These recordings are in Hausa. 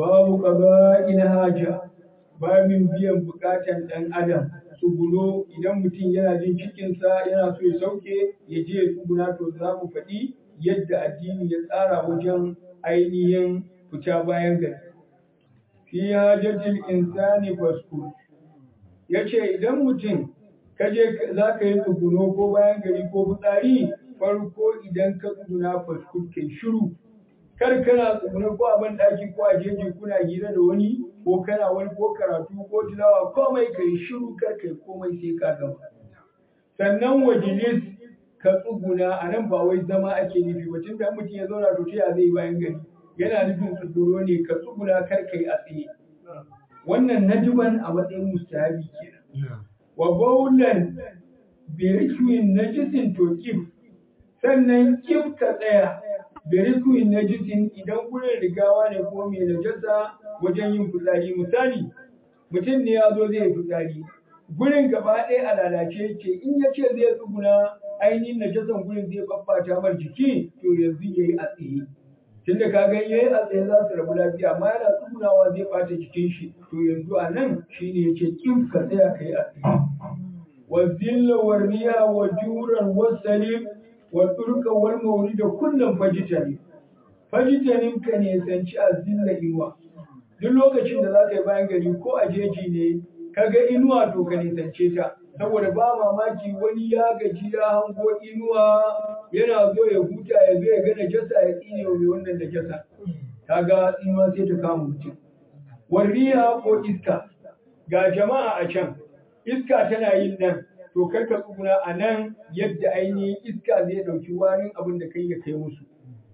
babu qada'il haja babin biyan bukatan dan adam tsuguno idan mutum yana jin cikinsa yana so ya sauke ya je ya tsuguna to za mu faɗi yadda addini ya tsara wajen ainihin fita bayan gari fi hajatil insani fasku yace idan mutum kaje za ka yi tsuguno ko bayan gari ko fitsari farko idan ka tsuguna fasku kai shiru kar kana tsuguno ko a ban daki ko a jeji kuna hira da wani ko kana wani ko karatu ko tilawa komai kai shiru kar kai komai sai ka gama sannan wajilis ka tsuguna a nan ba wai zama ake nufi ba tunda mutum ya zauna to ya zai bayan gari yana nufin tsuguro ne ka tsuguna kar kai a tsaye wannan najiban a matsayin mustahabi kenan wa bawlan bi rikwin najisin to kif sannan kif ka tsaya bi rikwin najisin idan gurin rigawa ne ko mai najasa wajen yin fitsari misali mutum ne ya zo zai fitsari gurin gaba ɗaya a lalace yake in ya ce zai tsuguna ainihin najasan gurin zai babbata mar jiki to yanzu ya yi a tsaye tunda ka ga yayi a tsaye za su rabu lafiya amma yana tsugunawa zai ɓata jikin shi to yanzu a nan shine yace kin ka tsaya kai a tsaye wa zilla wa riya wa juran wa salim wa turka wal mawrida kullum fajitanin ka ne sanci a zilla inuwa duk lokacin da za ka yi bayan gari ko a jeji ne kaga inuwa to ka nisance ta saboda ba mamaki wani ya gaji ya hango inuwa yana zo ya huta ya zo ya ga najasa ya tsine wa mai wannan najasa kaga inuwa sai ta kama mutum warriya ko iska ga jama'a a can iska tana yin nan to karka tsuguna a nan yadda ainihin iska zai dauki warin abin da kai ya kai musu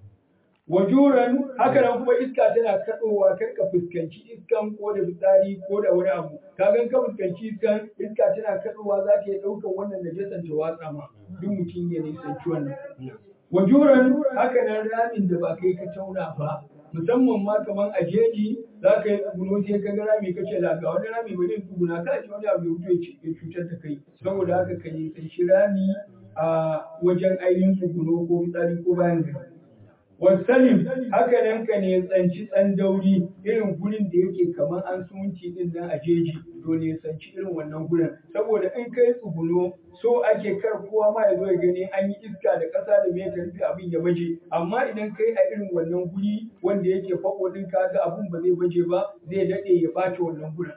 wajuran haka nan kuma iska tana kadowa kar ka fuskanci iskan ko da fitsari ko da wani abu kagan ka fuskanci iskan iska tana kadowa za ta yi daukan wannan najasan ta watsa ma duk mutum ya nisanci wannan wajuran haka nan ramin da ba kai ka tauna ba musamman ma kaman a jeji za ka yi tsuguno sai ka ga rami kace da ga wani rami ba zai tsuguna ka ce wani abu ya fito ya cutar da kai saboda haka ka nisanci rami a wajen ainihin tsuguno ko fitsari ko bayan gari wasalim haka nan ka ne tsanci tsandauri irin gurin da yake kamar an sumunci din nan a jeji to ne tsanci irin wannan gurin saboda in kai tsuguno so ake kar kowa ma ya zo ya gani an yi iska da ƙasa da mai karfi abin ya baje amma idan kai a irin wannan guri wanda yake fako din kaga abin ba zai baje ba zai dade ya bace wannan gurin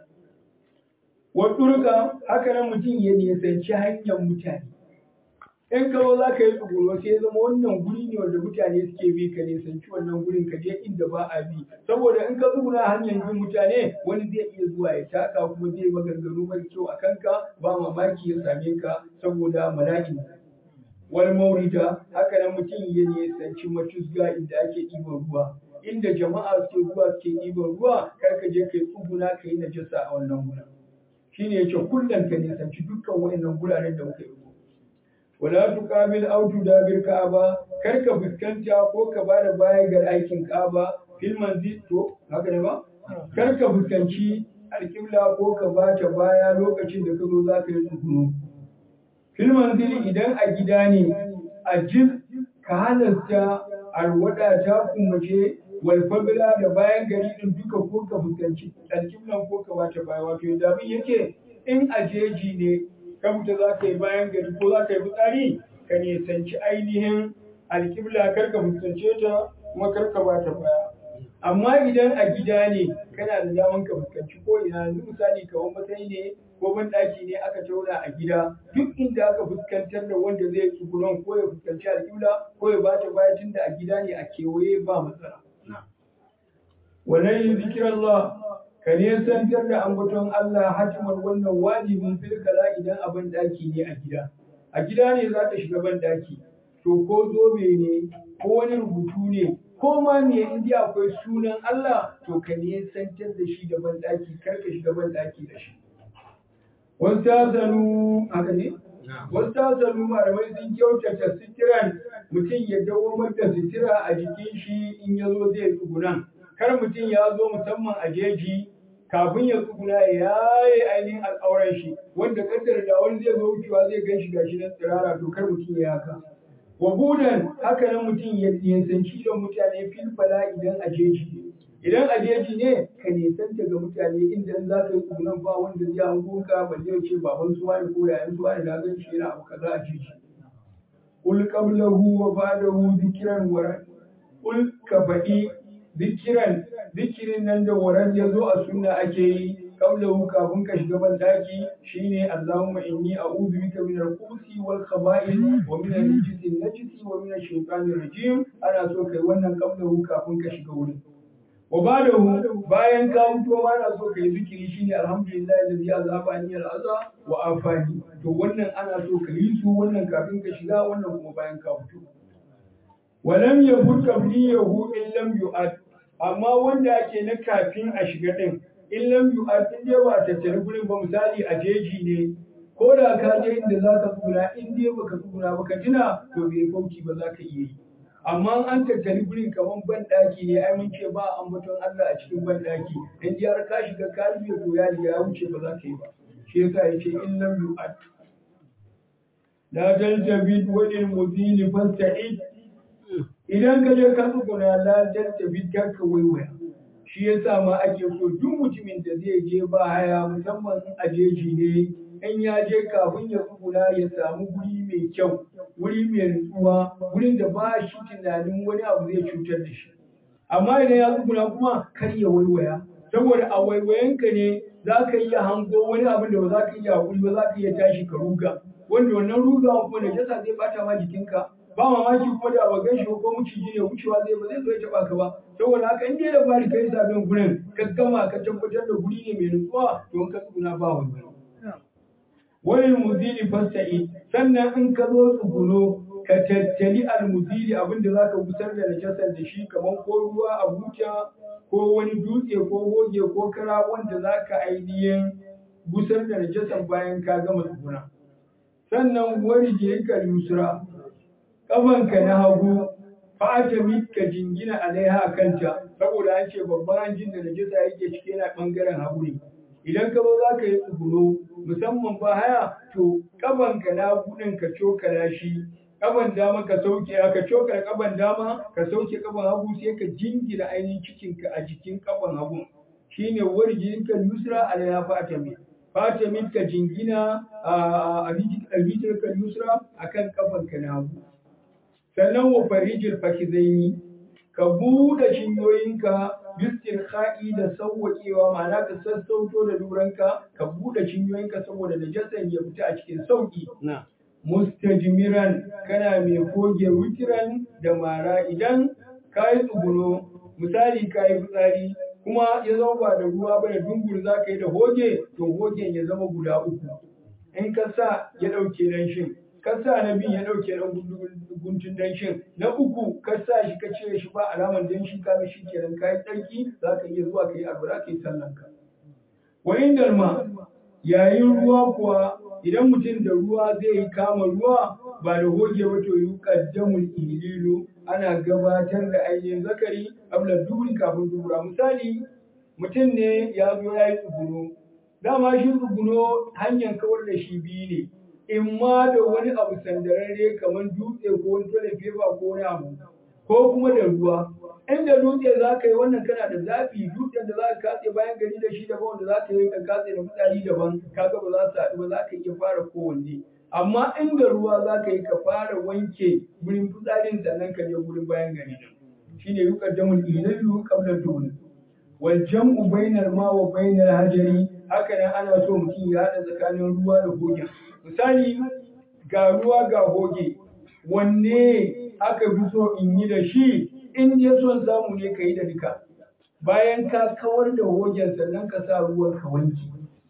wa turka haka nan mutum ya nisanci hanyar mutane in ka zo za ka yi tsuguno sai zama wannan guri ne wanda mutane suke bi ka nisanci wannan gurin ka je inda ba a bi saboda in ka tsuguna hanyar bin mutane wani zai iya zuwa ya taka kuma zai maganganu mai kyau a kanka ba mamaki ya same ka saboda mala'in wal maurida haka nan mutum ya nisanci matuzga inda ake ɗiban ruwa inda jama'a suke zuwa suke ɗiban ruwa kar ka je ka yi tsuguna ka yi najasa a wannan gurin shine yace kullum ka nisanci dukkan waɗannan guraren da muka yi wala tuqabil aw tudabir ka'aba kar ka fuskanta ko ka bada baya ga aikin ka'aba fil manzil to haka ne ba kar ka fuskanci alqibla ko ka bata baya lokacin da ka zo za ka yi tsuguno fil manzil idan a gida ne ajiz ka halasta alwada ta kumace wal fabila da bayan gari din duka ko ka fuskanci alqibla ko ka bata baya wato yadda abin yake in ajeji ne ka fita za ka yi bayan gari ko za ka yi fitsari ka nisanci ainihin alƙibla kar ka fuskance ta kuma kar ka ba ta baya amma idan a gida ne kana da daman ka fuskanci ko ina yanzu misali kamar matsayi ne ko ban ɗaki ne aka tauna a gida duk inda aka fuskantar da wanda zai tsugunan ko ya fuskanci alƙibla ko ya ba ta baya tunda a gida ne a kewaye ba matsala wannan zikirallah ka nesantar da ambaton Allah hatiman wannan wajibin filkala idan abin daki ne a gida. A gida ne za ka shiga ban daki, to ko zobe ne, ko wani rubutu ne, ko ma me in dai akwai sunan Allah to ka nesantar da shi da ban daki, kar ka shiga ban daki da shi. Wasu tasalu haka ne? Wasu tasalu malamai sun kyautata sitiran mutum ya dawamar da sitira a jikin shi in ya zo zai tsugunan. Kar mutum ya zo musamman a jeji kafin ya tsuguna ya yi ainihin al'auran shi wanda kaddar da wani zai zo wucewa zai gan shi gashi nan tsirara to kar mutum ya haka. Wa budan haka nan mutum ya nisanci da mutane filfala idan a jeji idan a jeji ne ka nisanta ga mutane inda in za ka yi tsugunan ba wanda zai hango ka balle ya ce baban su wani ko yayan su wani na gan shi yana abu kaza a jeji kul qablahu wa ba'dahu dhikran waran kul ka faɗi zikirin nan da waran ya zo a sunna ake yi qablahu kafin ka shiga ban daki shine Allahumma inni a'udhu bika min al-khubuthi wal khaba'ith wa min al-rijsi an-najisi wa min ash-shaytanir rajim ana so kai wannan qablahu kafin ka shiga wurin wa ba'dahu bayan ka fito ma ana so kai zikiri shine alhamdulillahi alladhi azaba anni al-adha wa afani to wannan ana so ka yi su wannan kafin ka shiga wannan kuma bayan ka fito walam yafut qabliyahu in lam yu'ad amma wanda ake na kafin a shiga din in lam yu'ad in dai ba ta tare gurin ba misali a jeji ne ko da ka je inda za ka tsura in dai baka tsura ba ka tuna to bai fauki ba za ka iya yi amma an tattali gurin kaman ban daki ne ai mun ce ba ambaton Allah a cikin ban daki in ji har ka shiga ka biyo to ya wuce ba za ka yi ba shi yasa yace in lam yu'ad la taltabid walil mudil fasta'id idan ka je ka tsuguna la taltabid ka waiwaya shi yasa ma ake so duk mutumin da zai je ba haya musamman a jeji ne in ya je kafin ya tsuguna ya samu guri mai kyau wuri mai nutsuwa wurin da ba shi tunanin wani abu zai cutar da shi amma idan ya tsuguna kuma kar ya waiwaya saboda a waiwayenka ne za ka iya hango wani abin da ba za ka iya hakuri ba za ka iya tashi ka ruga wanda wannan rugawa kuma da jasa zai bata ma jikinka ba mamaki kuma da ba gan shi ko miciji ne wucewa zai ba zai zo ya taba ka ba saboda haka in dai da fari kai sabon gurin ka gama ka tabbatar da guri ne mai nutsuwa to ka tsuguna ba wani muzili fasta'i sannan in ka zo tsuguno ka tattali almuzili abinda za ka gusar da najasar da shi kamar ko ruwa a buta ko wani dutse ko goge ko kara wanda za ka ainihin gusar da najasar bayan ka gama tsuguna sannan wani jirika yusra ƙafanka na hagu fata ka jingina alaiha kanta saboda an ce babban hanjin da najasa yake cike yana ɓangaren hagu ne idan ka zo za ka yi tsuguno musamman ba haya to ƙafanka na hagu ɗin ka cokala shi ƙafan dama ka sauke ka cokala ƙafan dama ka sauke ƙafan hagu sai ka jingina ainihin cikinka a jikin ƙafan hagu shine warjinka yusra alaiha fata ka jingina a rijinka yusra akan ƙafanka na hagu sannan wa farijil fakizaini ka buɗe cinyoyinka bistirha'i da sauwaƙewa ma'ana ka sassauto da duranka ka buɗe cinyoyinka saboda najasan ya fita a cikin sauƙi mustajmiran kana mai goge wutiran da mara idan ka yi tsuguno misali ka yi fitsari kuma ya zama ba da ruwa ba da dungur za ka yi da hoge to hogen ya zama guda uku in ka sa ya ɗauke danshin ka sa na biyu ya ɗauke ɗan guntun danshin na uku ka sa shi ka cire shi ba alamar danshi ka ga shi kenan ka yi tsarki za ka iya zuwa ka yi albura ka yi sallanka wa indal ma yayin ruwa kuwa idan mutum da ruwa zai yi kama ruwa ba da hoge ba to yuqaddamul ihlilu ana gabatar da ainihin zakari abla duburi kafin dubura misali mutum ne ya zo ya yi tsuguno dama shi tsuguno hanyar kawar da shi biyu ne in ma da wani abu sandararre kamar dutse ko wani toilet paper ko wani abu ko kuma da ruwa inda dutse za ka yi wannan kana da zafi dutsen da za ka katse bayan gari da shi daban wanda za ka yi ka katse da fitsari daban kaga ba za su haɗu ba za ka iya fara kowanne amma inda ruwa za ka yi ka fara wanke gurin fitsarin sannan ka je gurin bayan gari shine yuqaddamul ihlalu qabla dun wal jam'u bainal ma wa bainal hajari haka nan ana so mutum ya haɗa tsakanin ruwa da hoge misali ga ruwa ga hoge wanne aka fi so in yi da shi in ya son samu ne ka yi da duka bayan ka kawar da hogen sannan ka sa ruwan ka wanki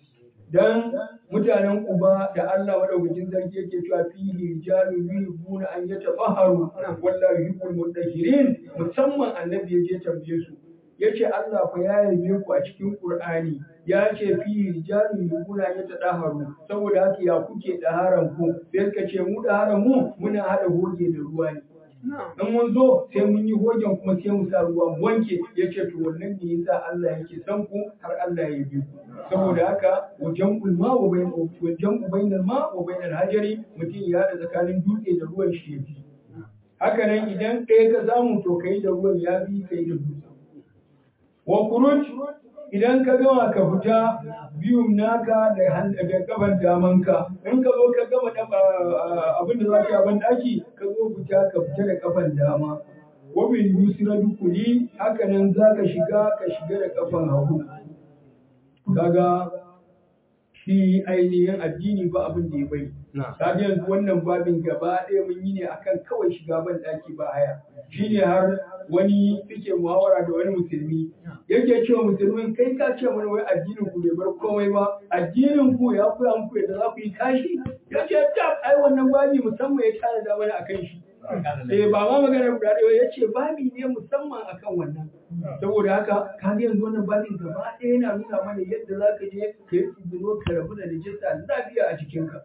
dan mutanen uba da Allah madaukakin sarki yake cewa fihi rijalun yuhibbuna an yatafahharu wallahi yuhibbul mutahhirin musamman annabi yaje tambaye su yace Allah fa ya yabe ku a cikin Qur'ani ya ce fihi rijalun yuhibbuna an yatahharu saboda haka ya kuke daharan ku sai ka ce mu daharan mu muna hada hoge da ruwa ne in mun zo sai mun yi hogen kuma sai mu sa ruwa mu wanke yace to wannan ne yasa Allah yake san ku har Allah ya yabe ku saboda haka wajen ulma wa bainal ma wa bainal hajari mutum ya da tsakanin dutse da ruwan shi yafi haka nan idan ɗaya ka samu to kai da ruwan ya bi kai da dutse wa kuruj idan ka gama ka fita biyun naka da kafan damanka in ka zo ka gama abin da za ka yi ban daki ka zo fita ka fita da kafan dama wa bil yusra dukuli haka nan za ka shiga da kafan hagu kaga shi ainihin addini ba abin da ya bai kaga yanzu wannan babin gaba ɗaya mun yi ne akan kawai shiga ban daki ba haya shine har wani suke muhawara da wani musulmi yake cewa musulmin kai ka ce mana wai addinin ku bai bar komai ba addinin ku ya koya muku yadda za ku yi kashi yace tab ai wannan babi musamman ya tana da mana akan shi ba ma magana guda ɗaya ya ce babi ne musamman akan wannan saboda haka ka ga yanzu wannan babin gaba ɗaya yana nuna mana yadda za ka je ka yi tsibiro ka rabu da najisa lafiya a cikinka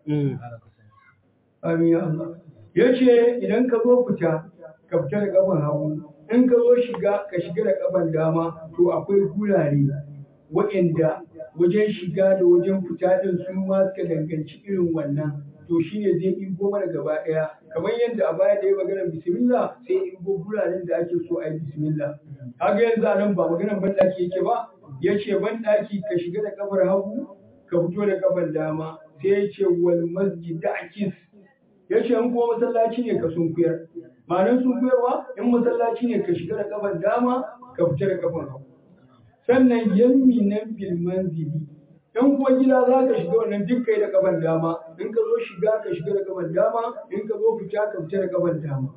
amin ya Allah ya ce idan ka zo fita ka fita da kafan hagu in ka zo ka shiga da kafan dama to akwai gurare waɗanda wajen shiga da wajen fita din su ma suka danganci irin wannan to shine zai ɗigo mana gaba ɗaya kamar yadda a baya da ya magana bismillah sai ɗigo guraren da ake so a yi bismillah kaga yanzu a nan ba maganar banɗaki yake ba ya ce banɗaki ka shiga da kafar hagu ka fito da kafar dama sai ya ce wal masjid da akis ya ce in kuma masallaci ne ka sunkuyar ma'anar sunkuyarwa in masallaci ne ka shiga da kafar dama ka fita da kafar hagu sannan yammi nan bil manzili in kuma gida za ka shiga wannan duk kai da kafar dama in ka zo shiga ka shiga da kafar dama in ka zo fita ka fita da kafar dama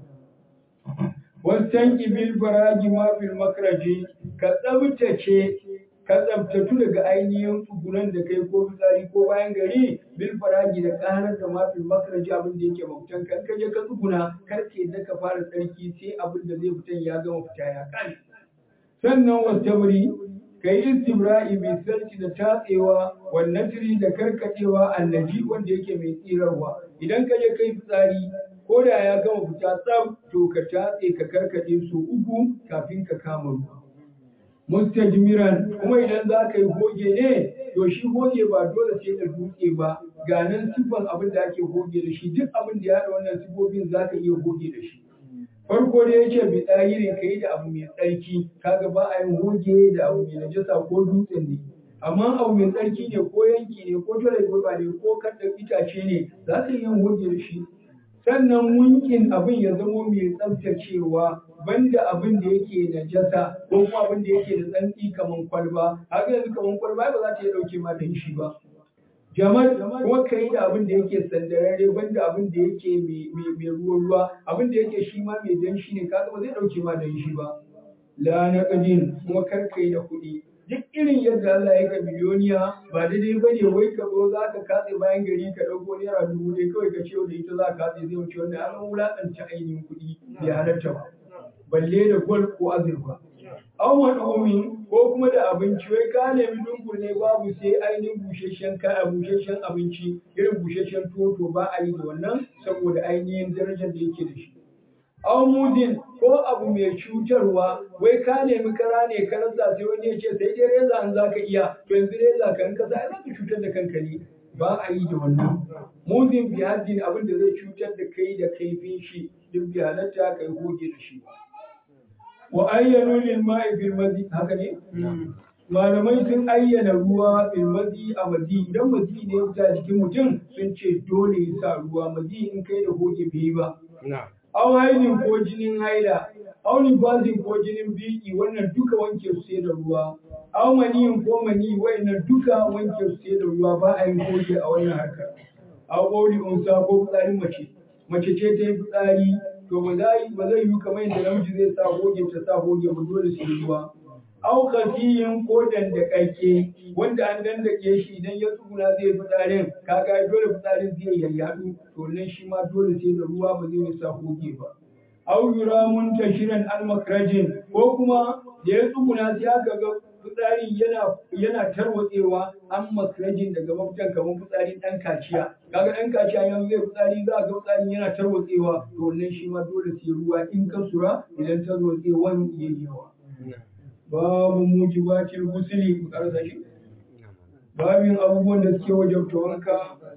wasanki bil baraji ma bil makraji ka tsabtatu daga ainihin tsugunan da kai ko fitsari ko bayan gari bil faraji da karar da ma bil makraji abin da yake mafitan kan kaje ka tsuguna kar ke da ka fara tsarki sai abin da zai fitan ya gama fita ya kare sannan wastabri kai istibra'i bi sarki da tatsewa wannan tiri da karkacewa annaji wanda yake mai tsirarwa idan kaje kai fitsari ko da ya gama fita tsaf to ka tatse ka karkade su uku kafin ka kama ruwa mustajmiran kuma idan za ka yi goge ne to shi goge ba dole sai da dutse ba ga nan sifan abin da ake goge da shi duk abin da ya haɗa wannan sifofin za ka iya goge da shi farko da yake bi tsahirin ka yi da abu mai tsarki kaga ba a yin goge da abu mai najasa ko dutsen ne amma abu mai tsarki ne ko yanki ne ko dole gurba ne ko kaɗa itace ne za ka yi yin goge da shi sannan munkin abin ya zamo mai tsaftacewa banda abin da yake najasa ko kuma abin da yake da tsantsi kaman kwalba haka yanzu kaman kwalba ba za ta iya dauke ma da shi ba jamal kuma kai da abin da yake sandararre banda abin da yake mai ruwa abin da yake shi ma mai danshi ne kaga ba zai dauke ma da shi ba la naqdin kuma kar kai da kuɗi duk irin yadda Allah ya ka miliyoniya ba daidai ba ne wai ka zo za ka katse bayan gari ka ɗauko naira 1000 kawai ka ce da ita za ka katse zai wuce wanda an wulaƙanta ainihin kuɗi bai halarta ba balle da gwal ko azurfa an wani ko kuma da abinci wai ka nemi dungur ne babu sai ainihin busasshen abinci irin busasshen tuwo ba a yi da wannan saboda ainihin darajar da yake da shi mudin ko abu mai cutarwa wai ka nemi kara ne ka rasa sai wani ya ce sai dai reza an za ka iya to yanzu reza ka in ka sa za ka cutar da kanka ne ba a yi da wannan mudin bi haddin abin da zai cutar da kai da kaifin shi duk bi halatta kai goge da shi wa ayyanu lil ma'i bil mazi haka ne malamai sun ayyana ruwa bil mazi a mazi idan mazi ne ya fita jikin mutum sun ce dole ya sa ruwa mazi in kai da goge bai ba aw hailin ko jinin haila aw nifasin ko jinin biki wannan duka wanke su sai da ruwa aw maniyin ko mani wannan duka wanke su sai da ruwa ba a yin goge a wannan harkar aw qawli unsa ko fitsarin mace ce ta yi fitsari to ba zai yi kamar yadda namiji zai sa goge ta sa goge ba dole sai ruwa aw kafiyin ko dandakake wanda an dandake shi idan ya tsuguna zai fitsarin kaga dole fitsarin zai yayyadu to nan shi ma dole sai da ruwa ba zai sa goge ba aw yuramun tashiran al makrajin ko kuma da ya tsuguna sai aka ga fitsari yana tarwatsewa an makrajin daga mafitan kamar fitsarin dan kaciya kaga dan kaciya yanzu zai fitsari za ga fitsarin yana tarwatsewa to nan shi ma dole sai ruwa in ka sura idan tarwatsewan yayi yawa babu mujibatil gusuli ku karasa shi babin abubuwan da suke wajabta wanka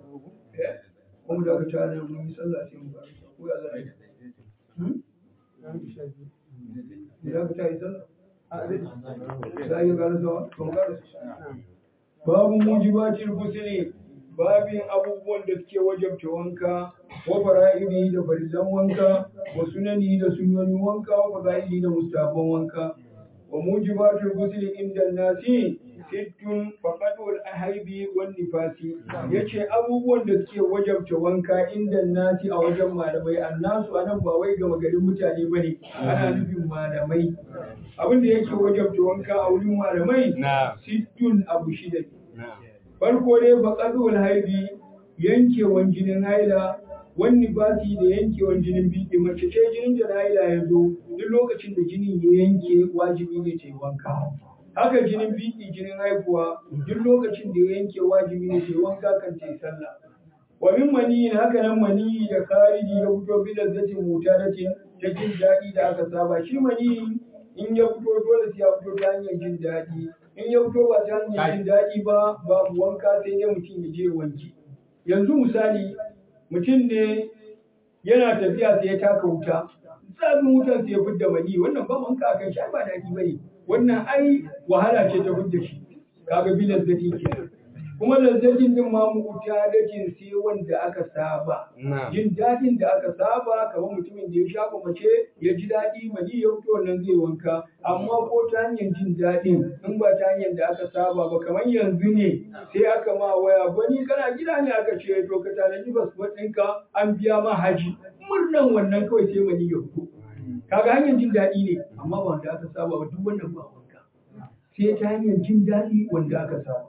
kuma da aka tare mun yi sallah sai mu ba ko ya zai da aka tare sallah sai ya karasa to karasa babu mujibatil ghusli babin abubuwan da suke wajabta wanka wa fara'idi da farillan wanka wa sunani da sunanin wanka wa fadaili da mustahabban wanka wa mujibatul ghusli inda nasi sittun faqadul ahaibi wan nifasi yace abubuwan da suke wajabta wanka inda nasi a wajen malamai annasu anan ba wai ga magarin mutane bane ana nufin malamai abin da yake wajabta wanka a wurin malamai sittun abu shida farko dai faqadul haibi yankewan jinin haila wani basi da yankewan jinin biki mace ce jinin da haila ya zo duk lokacin da jinin ya yanke wajibi ne ta yi wanka haka jinin biki jinin haihuwa duk lokacin da ya yanke wajibi ne ta yi wanka kan ta yi sallah wa min maniyi haka nan maniyi da kariji ya fito bi lazzatin mutaratin ta jin daɗi da aka saba shi maniyi in ya fito dole sai ya fito ta hanyar jin daɗi in ya fito ba ta hanyar jin daɗi ba babu wanka sai dai mutum ya je wanki yanzu misali mutum ne yana tafiya sai ya taka wuta zafin wutan sai ya fidda mani wannan ba wanka akan shi ba daɗi bane wannan ai wahala ce ta fidda shi kaga bi lazzati kenan kuma lazzatin din ma mutadatin sai wanda aka saba jin daɗin da aka saba kamar mutumin da ya shafa mace ya ji daɗi mani ya fito wannan zai wanka amma ko ta hanyar jin daɗin in ba ta hanyar da aka saba ba kamar yanzu ne sai aka ma waya bani kana gida ne aka ce to ka tanaji fasfot ɗinka an biya ma haji murnan wannan kawai sai mani ya fito kaga hanyar jin daɗi ne amma ba wanda aka saba ba duk wannan ba wanka sai ta hanyar jin daɗi wanda aka saba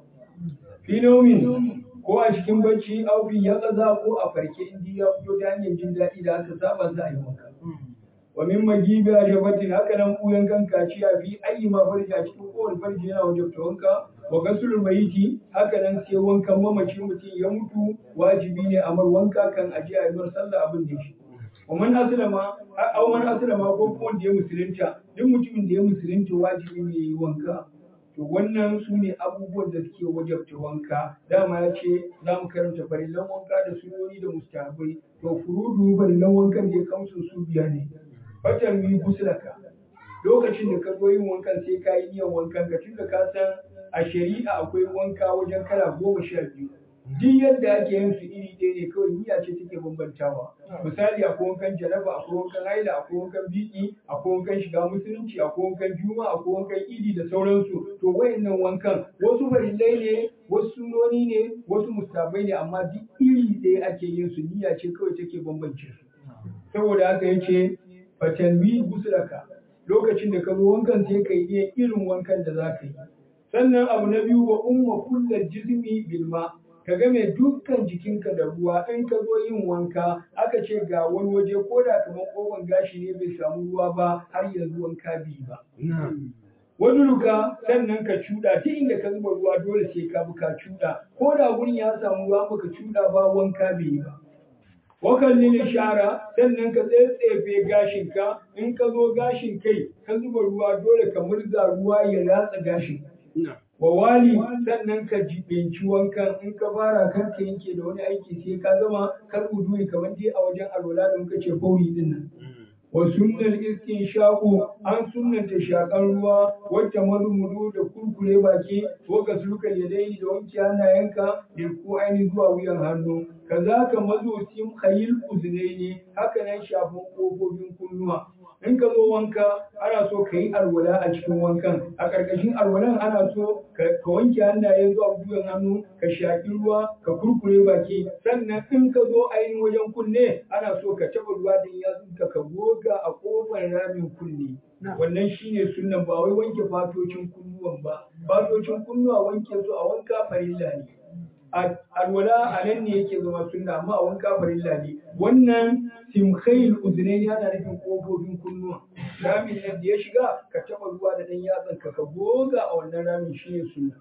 finomin ko a cikin bacci aufi ya kaza ko a farke indi ya fito ta hanyar jin daɗi da aka saba za a yi wanka wa min magibi a shabatin haka nan kuyan kan kaciya fi ayi ma farji a cikin kowane farji yana wajabta wanka wa gasulul mayiti haka nan sai wankan mamaci mutum ya mutu wajibi ne a mar wanka kan aje a yi mar sallah abin da shi wa man aslama ko kuma wanda ya musulunta duk mutumin da ya musulunta wajibi ne ya yi wanka to wannan su ne abubuwan da suke wajabta wanka dama ya ce za mu karanta farillan wanka da sunoni da mustahabai to furudu farillan wankan da ya kamsu su biya ne fatan mi guslaka lokacin da ka zo yin wankan sai ka yi niyan wankan ka tunda ka san a shari'a akwai wanka wajen kala 12 duk yadda ake yin su iri ɗaya ne kawai niyya ce take bambantawa misali akwai wankan jaraba akwai wankan haila akwai wankan biki akwai wankan shiga musulunci akwai wankan juma akwai wankan idi da sauransu to wayannan wankan wasu farillai ne wasu sunoni ne wasu mustabai ne amma duk iri ɗaya ake yin su niyya ce kawai take bambance su saboda haka yace fatanwi guslaka lokacin da ka zo wankan sai ka yi irin wankan da za ka yi sannan abu na biyu wa umma kullal jismi bilma ka game dukkan jikinka da ruwa in ka zo yin wanka aka ce ga wani waje ko da kamar kofan gashi ne bai samu ruwa ba har yanzu wanka bi ba. Wani ruka sannan ka cuɗa ta inda ka zuba ruwa dole sai ka bi ka cuɗa ko da gurin ya samu ruwa baka cuɗa ba wanka bai yi ba. Wakan lili shara sannan ka tsetsefe gashinka in ka zo gashin kai ka zuba ruwa dole ka murza ruwa ya ratsa gashin. Wa wali sannan ka jibinci wankan in ka fara kanka yanke da wani aiki sai ka gama kar uduri kamar dai a wajen alwala da muka ce fauri din nan wa sunnal istinshaqu an sunnanta shakan ruwa wacce madumudu da kurkure baki ko ka sulka yadaini da wanke hannayenka da ko aini zuwa wuyan hannu kazaka mazo sim khayil uznaini haka nan shafin kofofin kunnuwa in ka zo wanka ana so ka yi alwala a cikin wankan a ƙarƙashin alwalan ana so ka wanke hannaye zuwa gwiwan hannu ka shaƙi ruwa ka kurkure baki sannan in ka zo ainihin wajen kunne ana so ka taɓa ruwa da yatsunka ka goga a ƙofar ramin kunne wannan shine sunnan ba wai wanke fatocin kunnuwan ba fatocin kunnuwa wanke su a wanka farilla ne alwala a nan ne yake zama sunna amma a wanka farilla ne wannan simkhail uzunaini yana nufin kofofin kunnuwa ramin nan da ya shiga ka taba ruwa da dan yatsan ka goga a wannan ramin shine sunna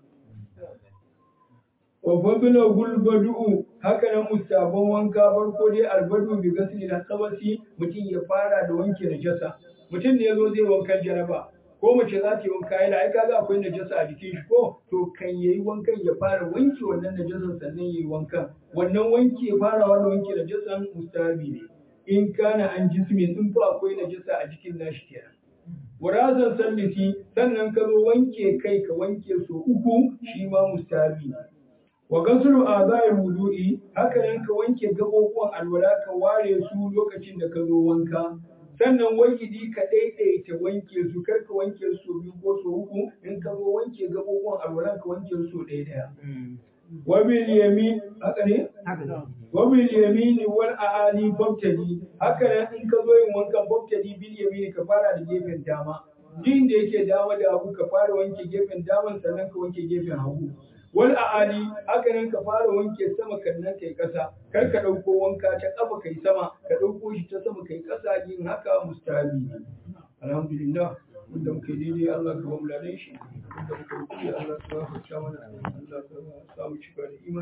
wa fadla gulbadu haka nan mustaban wanka farko dai albadu bi gasli na qabasi mutum ya fara da wanke najasa mutum ne yazo zai wankan janaba ko mace za ta yi wanka yana ai kaga akwai najasa a jikin shi ko to kan yayi wankan ya fara wanke wannan najasan sannan yayi wankan wannan wanke farawa da wanke najasan mustahabi ne in kana an jismin in fa akwai najasa a jikin nashi kenan Warazan sallisi sannan ka zo wanke kai ka wanke so 3 shi ma mustahabi ne. Wa gasulu a'dha'il wudu'i haka nan ka wanke gaɓoɓuwan alwala ka ware su lokacin da ka zo wanka. Sannan wajidi ka daidaita wanke su kar ka wanke su 2 ko so 3 in ka zo wanke gaɓoɓuwan alwalan ka wanke su so ɗaya. Wabil yamin haka ne? Wabil yamini wal a'ali babtadi haka nan in ka zo yin wankan babtadi bil yamini ka fara da gefen dama. Din da yake dama da hagu ka fara wanke gefen daman sannan ka wanke gefen hagu. Wal a'ali haka nan ka fara wanke sama kannan kai kasa kar ka dauko wanka ta kafa kai sama ka dauko shi ta sama kai kasa yin haka mustahabi ne. Alhamdulillah wanda muke daidai Allah ka bamu ladan shi wanda muke yi Allah ka gafarta mana Allah ka sa mu cika da imani